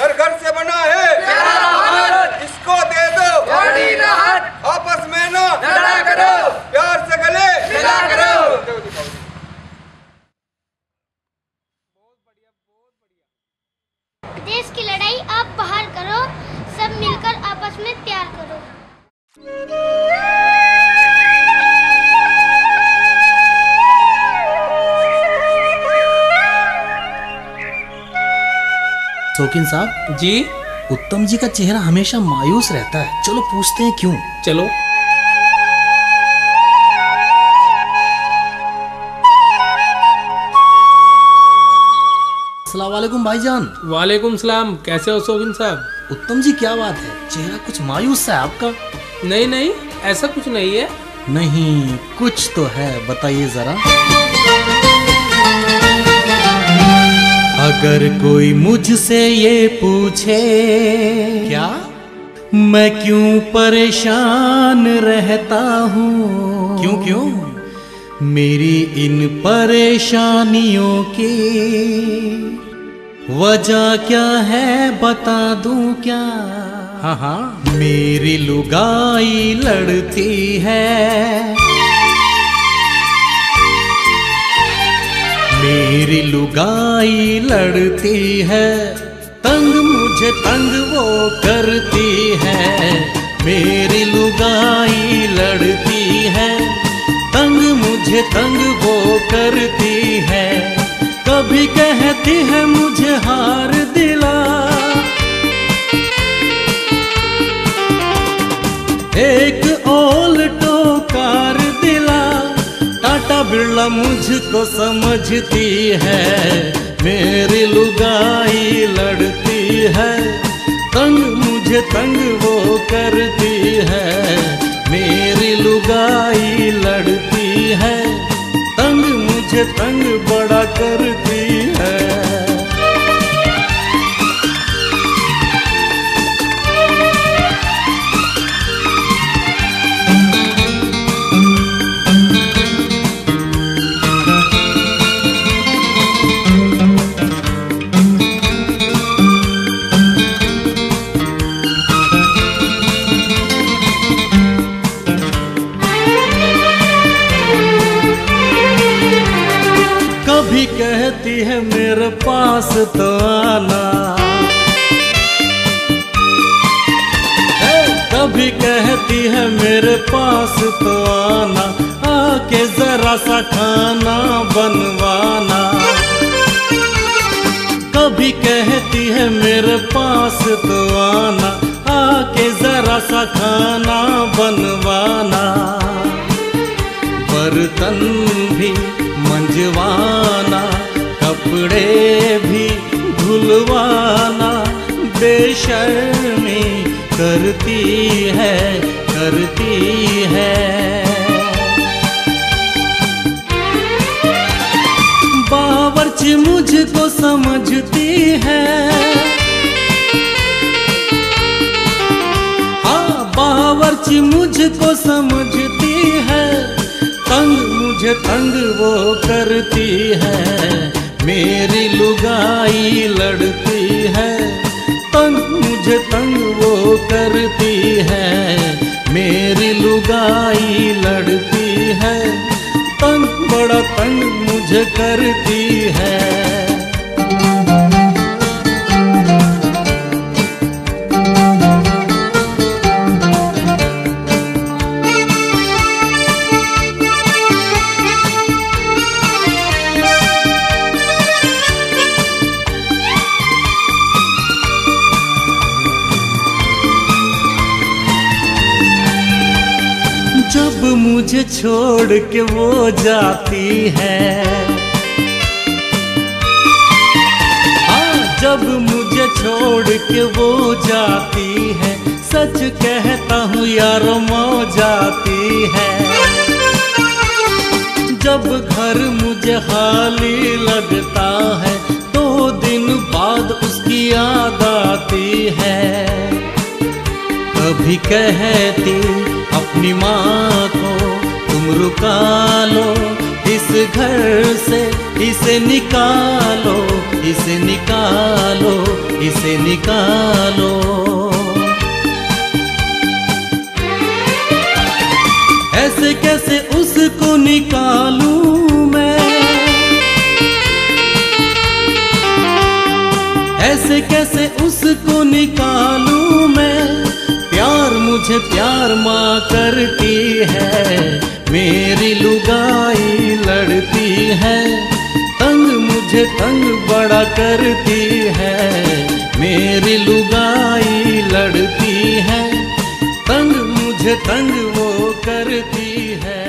घर घर से बना है प्यारा भारत, इसको दे दो गाड़ी ना हाथ, आपस में ना लड़ा करो, प्यार से गले मिला करो। देश की लड़ाई आप बाहर करो, सब मिलकर आपस में प्यार करो। शौकीन साहब जी। उत्तम जी का चेहरा हमेशा मायूस रहता है, चलो पूछते हैं क्यों। चलो। अस्सलाम वालेकुम भाईजान। वालेकुम सलाम। कैसे हो शौकीन साहब? उत्तम जी क्या बात है, चेहरा कुछ मायूस सा है आपका। नहीं नहीं, ऐसा कुछ नहीं है। नहीं कुछ तो है, बताइए जरा। अगर कोई मुझसे ये पूछे क्या मैं क्यों परेशान रहता हूँ, क्यों क्यों मेरी इन परेशानियों की वजह क्या है बता दूं क्या। हाँ हाँ, मेरी लुगाई लड़ती है, मेरी लुगाई लड़ती है, तंग मुझे तंग वो करती है। मेरी लुगाई लड़ती है, तंग मुझे तंग वो करती है। कभी कहती है मुझे हार दिला, एक ऑल्टो कार दिला, टाटा बिरला मुझको समझती है। मेरी लुगाई लड़ती है, तंग मुझे तंग वो करती है। मेरी लुगाई लड़ती है, तंग मुझे तंग बड़ा करती है। कभी कहती है मेरे पास तो आना, कभी कहती है मेरे पास तो आना, आके जरा सा खाना बनवाना। कभी कहती है मेरे पास तो आना, आके जरा सा खाना बनवाना। बर्तन भी मंजवाना, कपड़े भी धुलवाना, बेशर्मी करती है करती है। बावर्ची मुझको समझती है, हाँ बावर्ची मुझको समझती है, तंग मुझे तंग वो करती है। मेरी लुगाई लड़ती है, तंग मुझे तंग वो करती है। मेरी लुगाई लड़ती है, तंग बड़ा तंग मुझे करती है। जब मुझे छोड़ के वो जाती है, हाँ जब मुझे छोड़ के वो जाती है, सच कहता हूँ यारो मौ जाती है। जब घर मुझे खाली लगता है, 2 दिन बाद उसकी याद आती है। कभी कहती अपनी माँ को तुम रुका लो इस घर से, इसे निकालो, इसे निकालो, इसे निकालो। ऐसे कैसे उसको निकालूं मैं, ऐसे कैसे उसको निकालूं मैं। प्यार मुझे प्यार माँ करती है, मेरी लुगाई लड़ती है। तंग मुझे तंग बड़ा करती है, मेरी लुगाई लड़ती है। तंग मुझे तंग वो करती है।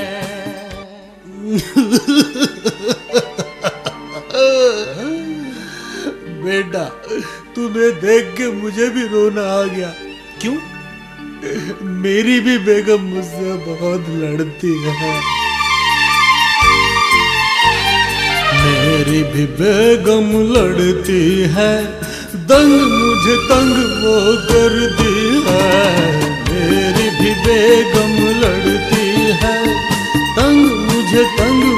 बेटा, तुम्हें देख के मुझे भी रोना आ गया। क्यों? मेरी भी बेगम मुझसे बहुत लड़ती है। मेरी भी बेगम लड़ती है, दंग मुझे तंग वो करती है। मेरी भी बेगम लड़ती है, तंग मुझे तंग